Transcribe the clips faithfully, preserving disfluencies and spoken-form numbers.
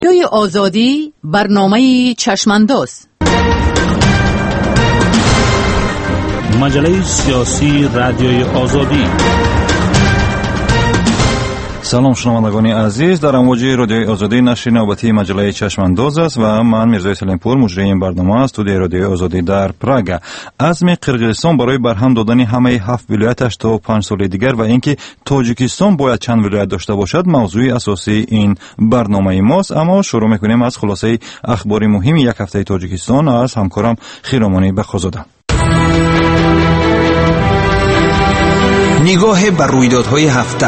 رادیوی آزادی برنامه چشمانداز. مجله سیاسی رادیوی آزادی. سلام شنوندگان عزیز، در امواج رادیوی آزادی نشر نوبتی مجله چشمانداز است و من میرزا سلیمپور مجری این برنامه است. استودیوی رادیوی آزادی در پراگ. عزم قرقیزستان برای برهم دادن همه هفت ولایتش تا پنج سال دیگر و اینکه تاجیکستان باید چند ولایت داشته باشد موضوع اساسی این برنامه ماست. اما شروع میکنیم از خلاصه اخبار مهم یک هفته تاجیکستان از همکارم خیرامانی بخوزاده. نگاه بر رویدادهای هفته.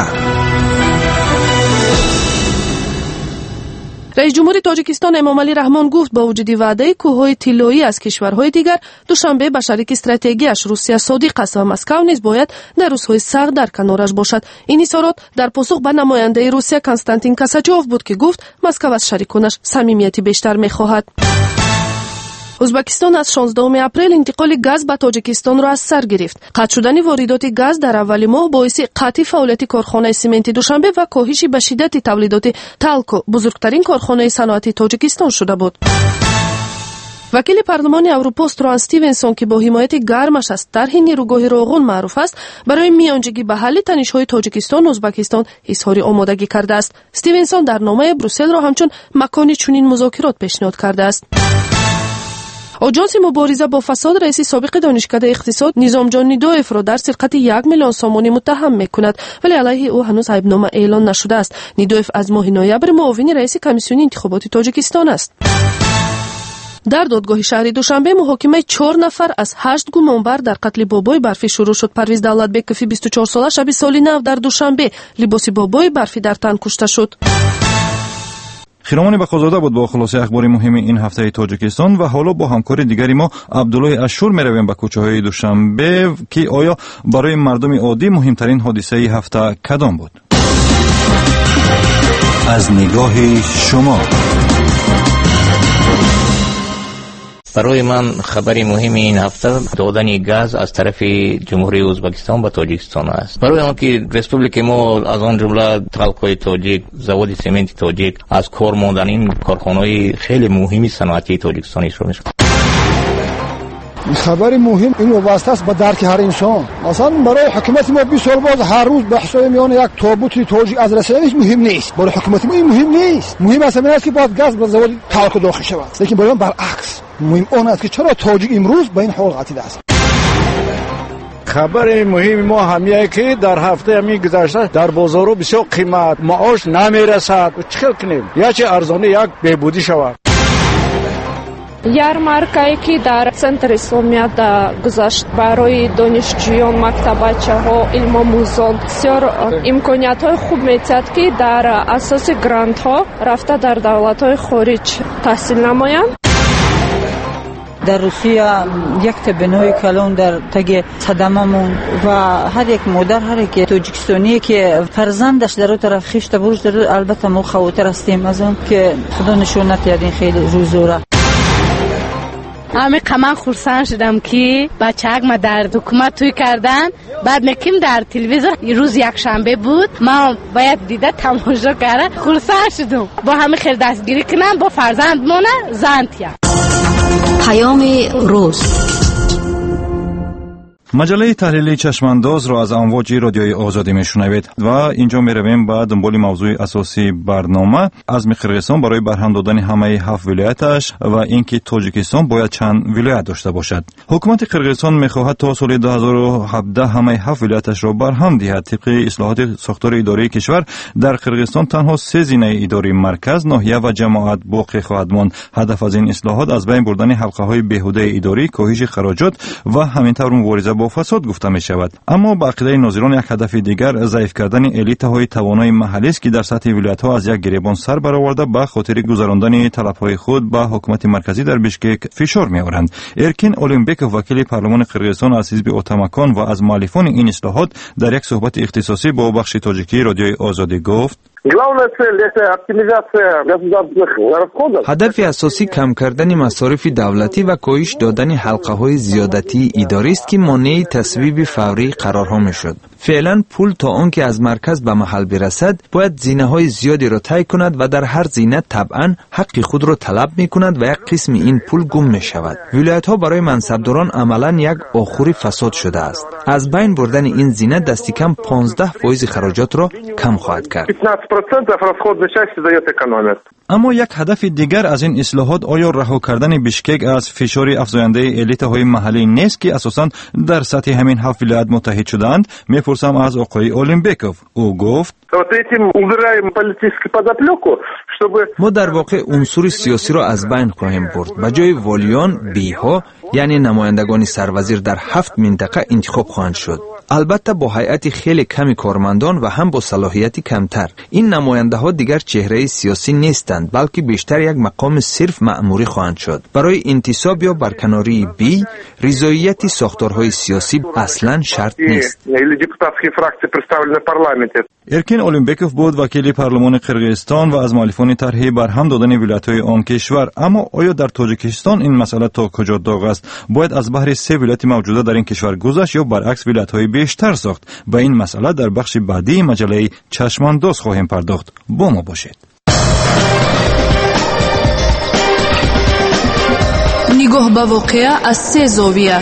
رئیس جمهور تاجیکستان امامعلی رحمان گفت با وجود وعده کوههای طلایی از کشورهای دیگر دوشنبه به شریک استراتژیش روسیه صادق است و مسکو نیز باید در روزهای سخت در کنارش باشد. این اظهارات در پاسخ به نماینده روسیه کنستانتین کاساچوف بود که گفت مسکو از شریکانش صمیمیتی بیشتر می‌خواهد. ازبکستان از شانزدهم اپریل انتقال گاز به تاجیکستان را از سر گرفت. قطع شدن واردات گاز در اول ماه باعث قطع فعالیت کارخانه سمنت دوشنبه و کاهش به شدت تولیدات تالکو، بزرگترین کارخانه صنعتی تاجیکستان شده بود. وکیل پارلمان اروپا استران استیونسون که با حمایت گرمش از طرح نیروگاه راغون معروف است، برای میانجیگی به حل تنش‌های تاجیکستان و ازبکستان اظهار آمادگی کرده است. استیونسون در نامه بروسل را همچون مکانی چنین مذاکرات پیشنهاد کرده است. آژانس مبارزه با فساد رئیس سابق دانشکده اقتصاد نظامجان نیدویف را در سرقت یک میلیون سامانی متهم میکند، ولی علیه او هنوز عیبنامه اعلان نشده است. نیدویف از ماه نوامبر معاون رئیس کمیسیون انتخابات تاجیکستان است. در دادگاه شهری دوشنبه محاکمه چهار نفر از هشت گمانبر در قتل بابای برفی شروع شد. پرویز دولتبکوفی بیست و چهار ساله شب سال نو در دوشنبه لباس بابای برفی در تن کشته شد. خیرامانی بخوزاده بود با خلاصه اخبار مهم این هفته تاجیکستان و حالا با همکار دیگری ما عبدالله اشور میرویم به کوچه‌های دوشنبه که آیا برای مردم عادی مهمترین حادثه هفته کدام بود؟ از نگاه شما. برای من خبری مهم این هفته دادن گاز از طرف جمهوری ازبکستان به تاجیکستان است. برای ما که ریسپوبلیک ما از آن جمله تالکوی تاجیک، زواد سمنت تاجیک از کار ماندن این کارخانه‌های خیلی مهمی صنعتی تاجیکستانی شروع میشه. خبر مهم این وابسته است به درک هر انسان. مثلا برای حکومت ما بیست سال باز هر روز بحث میان یک تابوت تاجیک از رسانه‌اش مهم نیست. برای حکومت ما این مهم نیست. مهم است است که باید گاز به زواد تالکو داخل شود. لیکن برای من برعکس مهم آن است که چرا تاجیک امروز به این حال قاطی است. خبر مهم ما همیه که در هفته همی گذشته در بازارو بسیار قیمت معاش نمیرسد. چیکار کنیم؟ یا چه ارزانه یک بهبودی شود. ярмаркае ки дар центри исломият гузашт барои донишҷӯён, мактабачаҳо, илмомӯзон бисёр имкониятҳои хуб метиҳад ки дар асоси грантҳо рафта дар давлатҳои хориҷ таҳсил намоянд. در روسیه یک تبنای کلان در تگ صدممون و هر یک مادر هر یک تاجیکستانی که فرزندش در اون طرف خیشت بروش در البته ما خواهتر هستیم از اون که خدا نشونت یادین خیلی روزوره. امی کمان خورسان شدم که بچه ما در حکومت توی کردن، بعد میکیم در تلویزیون روز یک شنبه بود، ما باید دیده تماشا کردن، خورسان شدم با همه خیلی دستگیری کنم با فرزند مونه زنتیم. پیام روز. مجله تحلیلی چشمانداز را از امواج رادیوی آزادی میشنوید و اینجا میرویم با دنبال موضوع اساسی برنامه عزم قرقیزستان برای برهم دادن همه هفت ولایتش و اینکه تاجیکستان باید چند ولایت داشته باشد. حکومت قرقیزستان میخواهد تا سال دو هزار و هفده همه هفت ولایتش را برهم دهد. طبق اصلاحات ساختار اداری کشور در قرقیزستان تنها سه زینه اداری مرکز، ناحیه و جماعت باقی خواهد ماند. هدف از این اصلاحات از بین بردن حلقه های بیهوده اداری، کاهش خراجات و همینطور مبارزه با فساد گفته می شود. اما با عقیده ناظران یک هدف دیگر ضعیف کردن الیت های توانای محلی است که در سطح ولایت ها از یک گریبان سر برآورده به خاطر گذراندن طلب های خود به حکومت مرکزی در بیشکک فشار می آورند. ارکین اولمبیک وکیل پارلمان قرقیزستان از حزب اوتمکان و از مؤلفان این اصلاحات در یک صحبت اختصاصی با بخش تاجیکی رادیوی آزادی گفت: هدف اساسی کم کردن مصارف دولتی و کاهش دادن حلقه های زیادتی اداری است که مانع تصویب فوری قرارها میشد. فعلا پول تا آن که از مرکز به محل برسد باید زینه های زیادی را طی کند و در هر زینه طبعا حق خود را طلب می کند و یک قسم این پول گم می شود. ولایت ها برای منصبداران عملا یک آخوری فساد شده است. از بین بردن این زینه دستی کم پانزده فیصد خراجات را کم خواهد کرد. اما یک هدف دیگر از این اصلاحات آیا رها کردن بیشکک از فشار افزاینده الیت های محلی نیست که اساساً در سطح همین هفت ولایت متحد شدند؟ میپرسم از آقای اولمبکوف. او گفت ما در واقع عنصر سیاسی را از بین خواهیم برد. به جای والیان بیها یعنی نمایندگان سروزیر در هفت منطقه انتخاب خواهند شد. البته با هیئت خیلی کمی کارمندان و هم با صلاحیتی کمتر. این نماینده ها دیگر چهره سیاسی نیستند بلکه بیشتر یک مقام صرف مأموری خواهند شد. برای انتصاب یا برکناری بی رضایت ساختارهای سیاسی اصلا شرط نیست. ارکین اولمبکوف بود وکیل پارلمان قرقیزستان و از مؤلفان طرح برهم دادن ولایت‌های آن کشور. اما آیا در تاجیکستان این مسئله تا کجا داغ است؟ باید از بحر سه ولایت موجوده در این کشور گذشت یا برعکس ولایت‌های بیشتر ساخت؟ به این مسئله در بخش بعدی مجله چشمانداز خواهیم پرداخت. با ما باشید. نگاه به واقعه از سه زاویه.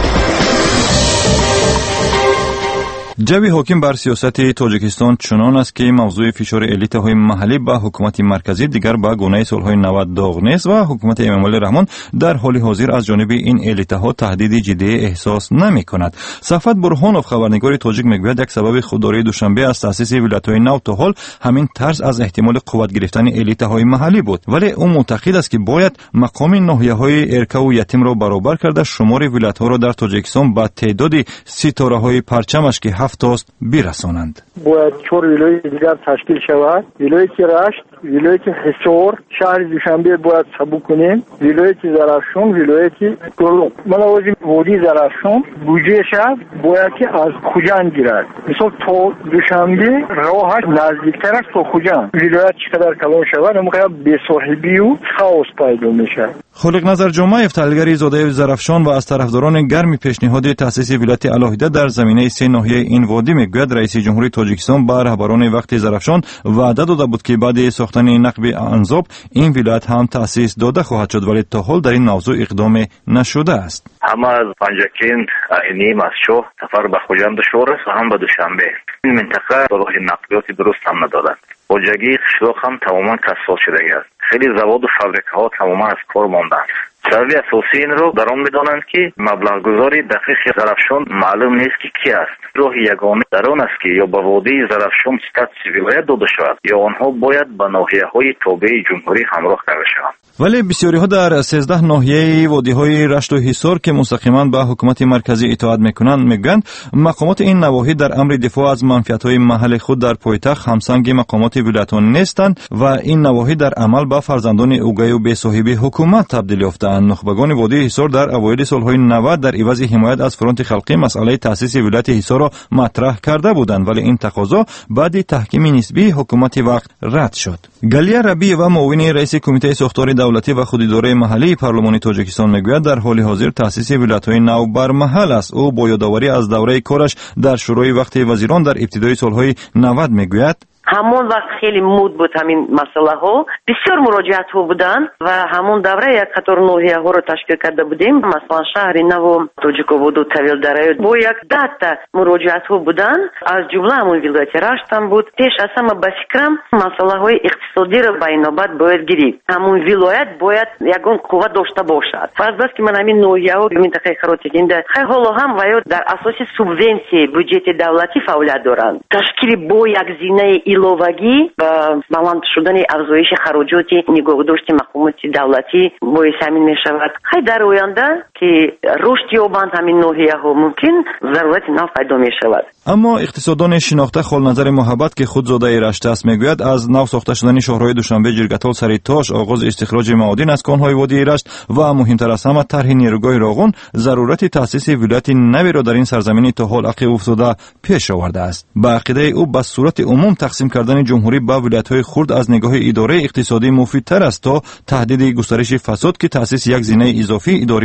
جوی حاکم بر سیاست تاجیکستان چنان است که موضوع فشار الیت های محلی به حکومت مرکزی دیگر به گونه سالهای نود داغ نیست و حکومت امامعلی رحمان در حال حاضر از جانب این الیت ها تهدید جدی احساس نمی کند. صفت برهانوف خبرنگار تاجیک میگوید یک سبب خودداری دوشنبه از تأسیس ولایت های نو تا حال همین ترس از احتمال قوت گرفتن الیت های محلی بود، ولی او معتقد است که باید مقام ناحیه های ارکا و یتیم را برابر کرده شمار ولایت ها را در تاجیکستان به تعداد ستاره های پرچمش که هفتاست برسانند. باید چهار ولایت دیگر تشکیل شود. ولایت رشت، ولایت حصار، شهر دوشنبه باید سبو کنیم. ولایت زرافشان، ولایت گلو. ملوازم وادی زرافشان بودجه شهر باید که از خوجند گیرد. مثلا تا دوشنبه راهش نزدیکتر است تا خوجند. ولایت چقدر کلان شود اما به صاحبی و خاص پیدا میشه. خالق نظر جمعه تحلیلگر زاده زرافشان و از طرفداران گرم پیشنهاد تأسیس ولایت علاهیده در زمینه سه ناحیه این وادی میگوید رئیس جمهوری تاجیکستان به رهبران وقت زرافشان وعده داده بود که بعد ساختن نقب انزاب این ولایت هم تأسیس داده خواهد شد، ولی تا حال در این موضوع اقدام نشده است. همه از پنجکین اینیم از شو سفر به خوجند شورس و هم به دوشنبه این منطقه راه نقلیاتی درست هم ندادند. اوجگی قشلاق هم تماما کسال شده است. خیلی زواد و فابریکه ها تماما از کار ماندند. سبب اساسی این رو در آن می‌دانند که مبلغ گذاری دقیق زرافشان معلوم نیست که کی است. راه یگانه در آن است که یا به وادی زرافشان استاتوس ولایت داده شود یا آنها باید به ناحیه‌های تابع جمهوری همراه کرده شوند. ولی بسیاری ها در سیزده ناحیه وادی های رشت و حصار که مستقیما به حکومت مرکزی اطاعت میکنند میگویند مقامات این نواحی در امر دفاع از منفعت های محل خود در پایتخت همسنگ مقامات ولایتان نیستند و این نواحی در عمل به فرزندان اوگه و بی صاحب حکومت تبدیل یافتند. نخبگان وادی حصار در اوایل سالهای نود در عوض حمایت از فرانت خلقی مسئله تأسیس ولایت حصار را مطرح کرده بودند، ولی این تقاضا بعد تحکیم نسبی حکومت وقت رد شد. گلیا ربی و معاون رئیس کمیته ساختار دولتی و خوداداره محلی پارلمان تاجیکستان میگوید در حال حاضر تأسیس ولایت‌های نو بر محل است. او با یادآوری از دوره کارش در شورای وقت وزیران در ابتدای سالهای نود میگوید همون وقت خیلی مود بود همین مسئله ها، بسیار مراجعت ها بودن و همون دوره یک قطار نوحیه ها رو تشکیل کرده بودیم. مثلا شهر نو توجیکوود و طویل دره با یک دتا مراجعت ها بودن، از جمله همون ولایت رشت هم بود. پیش از همه به فکرم مسئله های اقتصادی رو به نوبت باید گرفت. همون ولایت باید یگان قوت داشته باشد. فرض است که من همین نوحیه ها منطقه خراتگینده حالا هم و در اساس سوبسیدی بودجت دولتی فعالیت دارند. تشکیل با یک زینه ایلوواگی و баланд шудани афзоиши хароҷоти нигоҳдошти мақомоти давлатӣ боис ҳамин мешавад. хай дар оянда ки рушд ёбанд ҳамин ноҳияҳо мумкин зарурати нав пайдо мешавад. اما اقتصاددان شناخته خالنظر محبت که خود زاده رشت است میگوید از نو ساخته شدن شهرهای دوشنبه، جرگتال، سریتاش، آغاز استخراج معادن از کانهای وادی رشت و مهمتر از همه طرح نیروگاه راغون ضرورت تأسیس ولایت نوی را در این سرزمین تا حال عقب افتاده پیش آورده است. به عقیده او به صورت عموم تقسیم کردن جمهوری به ولایت‌های خرد از نگاه اداره اقتصادی مفیدتر است تا تهدید گسترش فساد که تأسیس یک زینه اضافی اداری میتواند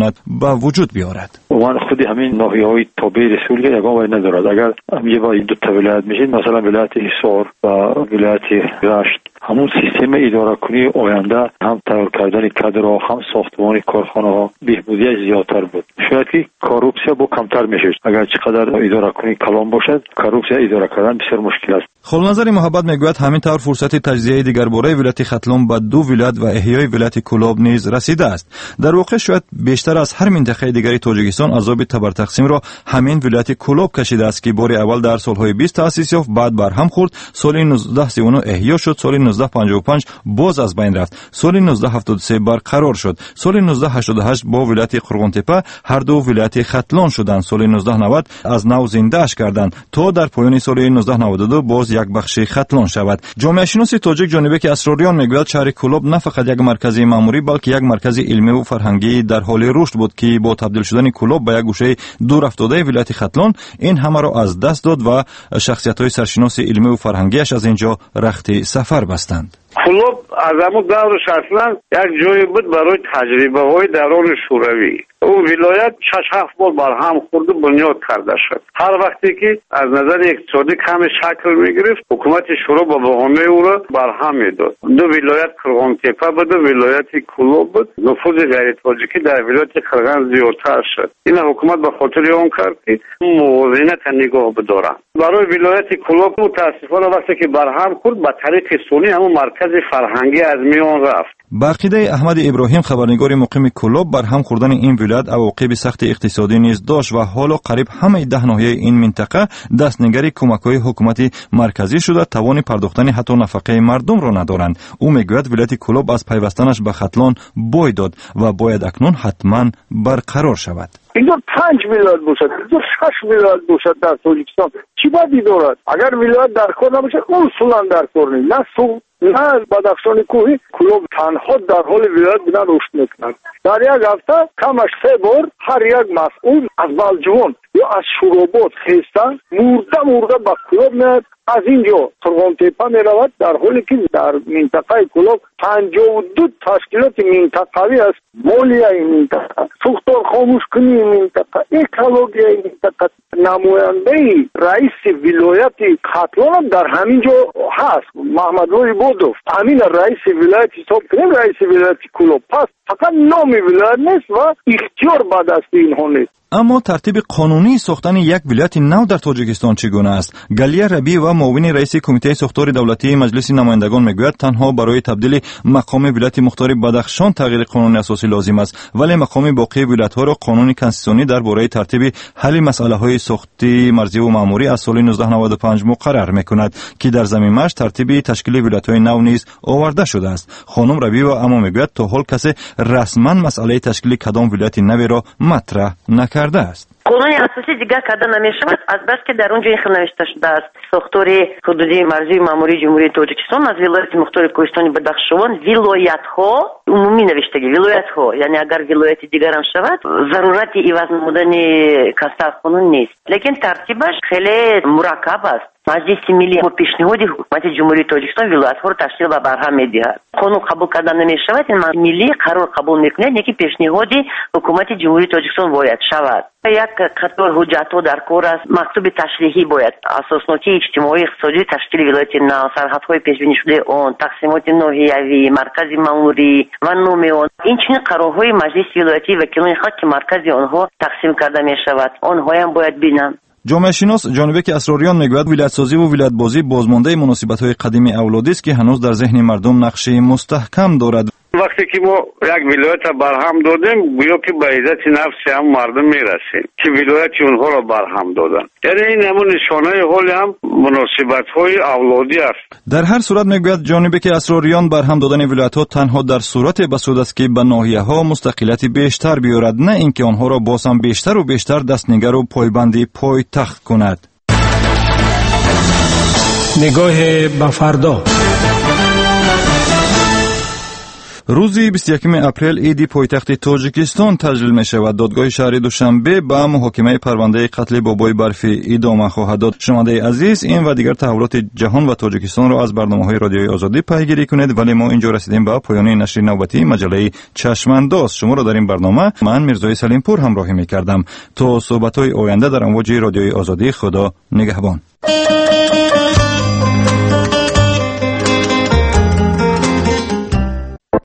میتواند به وجود بیاورد. من خود همین ناحیه‌های تابع رسول یگان وای ندارد. اگر یه با دو تا ولایت میشید، مثلا ولایت حصار و ولایت رشت، همون سیستم اداره کنی آینده هم تغییر کردن کادرها هم ساختمان کارخانه ها بهبودی زیادتر بود. شاید که کارپسیا با کمتر میشه. اگر چقدر اداره کنی کلان باشد، کارپسیا اداره کردن بسیار مشکل است. خلنظر محبت میگوید همین طور فرصت تجزیه دیگر باره ولایت ختلون به دو ولایت و احیای ولایت کلاب نیز رسیده است. در واقع شاید بیشتر از هر منطقه دیگری تاجیکستان عذاب تبر تقسیم را همین ولایت کلاب کشیده است که بار اول در سالهای بیست تأسیس یافت، بعد برهم خورد، سال نوزده سی و نه احیا شد، سال نوزده پنجاه و پنج باز از بین رفت، سال نوزده هفتاد و سه برقرار شد، سال نوزده هشتاد و هشت با ولایت قرغن‌تپه هر دو ولایت ختلان شدند، سال نوزده نود از نو زنده‌اش کردند تا در پایان سال نوزده نود و دو باز یک بخش ختلان شود. جامعه شناس تاجیک جانبک اسراریان میگوید شهر کلاب نه فقط یک مرکز ماموری بلکه یک مرکز علمی و فرهنگی در حال رشد بود که با تبدیل شدن کلاب به یک گوشه دور افتاده ولایت ختلان این همه را از دست داد و شخصیت‌های سرشناس علمی و فرهنگیش از اینجا رخت سفر بستند. کلاب از همون دورش اصلا یک جایی بود برای تجربه های دوران شوروی. اون ولایت شش هفت بار برهم خورد و بنیاد کرده شد. هر وقتی که از نظر اقتصادی کم شکل میگرفت، حکومت شورا با بهانه او را برهم میداد. دو ولایت قرغن‌تپه بود و ولایت کلاب بود. نفوذ غیر تاجیکی در ولایت قرغن زیادتر شد. این حکومت به خاطر آن کرد که موازنه نگاه بدارد. برای ولایت کلاب متاسفانه وقتی که برهم خورد به طریق سونی همون مرکز فرهنگی از میان رفت. با عقیده احمد ابراهیم خبرنگار مقیم کلاب برهم خوردن این ولایت عواقب سخت اقتصادی نیز داشت و حالا قریب همه ده ناحیه این منطقه دستنگری کمک‌های حکومت مرکزی شده توان پرداختن حتی نفقه مردم را ندارند. او میگوید ولایت کلاب از پیوستنش به ختلان بوی داد و باید اکنون حتما برقرار شود. اینجا پنج ولایت باشد، اینجا شش ولایت باشد در تاجیکستان چی باید دارد؟ اگر ولایت در کار نباشه اصولا در کار نیست. نه سو نه بدخشان کوهی کلاب تنها در حال ولایت بودن رشد میکنند. در یک هفته کمش سه بار هر یک مسئول از بلجوان یا از شورابات خیستن مرده مرده به کلاب میاد، از اینجا قرغن‌تپه میرود، در حالی که در منطقه کلاب پنجاه و دو تشکیلات منطقوی است. مالیه این منطقه، سوختار خاموش کنی این منطقه، اکولوژی این منطقه. نماینده رئیس ولایت ختلان در همین جا هست، محمد روی بودوف. همین رئیس ولایت حساب کنیم رئیس ولایت کلاب. پس فقط نام ولایت نیست و اختیار به دست اینها نیست. اما ترتیب قانونی ساختن یک ولایت نو در تاجیکستان چگونه است؟ گلیه ربی و معاون رئیس کمیته ساختار دولتی مجلس نمایندگان میگوید تنها برای تبدیل مقام ولایت مختار بدخشان تغییر قانون اساسی لازم است، ولی مقام باقی ولایت‌ها را قانون کنستیتوشنی درباره ترتیب حل مسائل‌های ساختی مرزی و ماموری از سال نوزده نود و پنج مقرر میکند که در زمینش ترتیب تشکیل ولایت‌های نو نیز آورده شده است. خانم ربی و اما میگوید تا حال کسی رسما مسئله تشکیل کدام ولایت نو را مطرح نکرده است. قانون اساسی دیگر کردن نمیشود از بس که در اونجا این نوشته شده است ساختار حدودی مرزی ماموری جمهوری تاجیکستان از ولایت مختار کوهستانی بدخشان ولایت ها عمومی نوشتگی ولایت ها، یعنی اگر ولایت دیگر هم شود ضرورتی عوض نمودن کسر قانون نیست، لیکن ترتیبش خیلی مرکب است. مجلس ملی با پیشنهاد حکومت جمهوری تاجیکستان ولایت‌ها را تشکیل و برهم می‌دهد. قانون قبول کردن نمی‌شود، این ملی قرار قبول می‌کند یکی پیشنهاد حکومت جمهوری تاجیکستان باید شود. یک قطار حجت‌ها در کار است، مکتوب تشریحی باید اساسنامه اجتماعی اقتصادی تشکیل ولایت نو، سرحدهای پیش بینی شده آن، تقسیمات ناحیوی، مرکز ماموری و نام آن، این چنین قرارهای مجلس ولایتی وکیلان خاک که مرکز آنها تقسیم کرده می‌شود، آنها هم باید بینم. جامعه شناس جانبک اسراریان میگوید ولایت سازی و ولایت بازی بازمانده مناسبت‌های قدیمی اولادی است که هنوز در ذهن مردم نقشی مستحکم دارد. وقتی که ما یک ولایت برهم دادیم گویا که به عزت نفس هم مردم میرسیم که ولایت اونها را برهم دادن، یعنی این همون نشانه حال هم مناسبت های اولادی است. در هر صورت میگوید جانبک اسراریان برهم دادن ولایت ها تنها در صورت بسود است که به ناحیه ها مستقلیت بیشتر بیارد، نه اینکه آنها را باز هم بیشتر و بیشتر دستنگر و پایبندی پایتخت کند. نگاه به فردا. روزی بیست و یکم اپریل عید پایتخت تاجیکستان تجلیل می شود. دادگاه شهری دوشنبه با محاکمه پرونده قتل بابای برفی ادامه خواهد داد. شنونده عزیز، این و دیگر تحولات جهان و تاجیکستان را از برنامه‌های رادیوی آزادی پیگیری کنید. ولی ما اینجا رسیدیم به پایان نشر نوبتی مجله چشمانداز. شما را در این برنامه من میرزای سلیم پور همراهی می کردم. تا صحبت‌های آینده در امواج رادیوی آزادی، خدا نگهبان.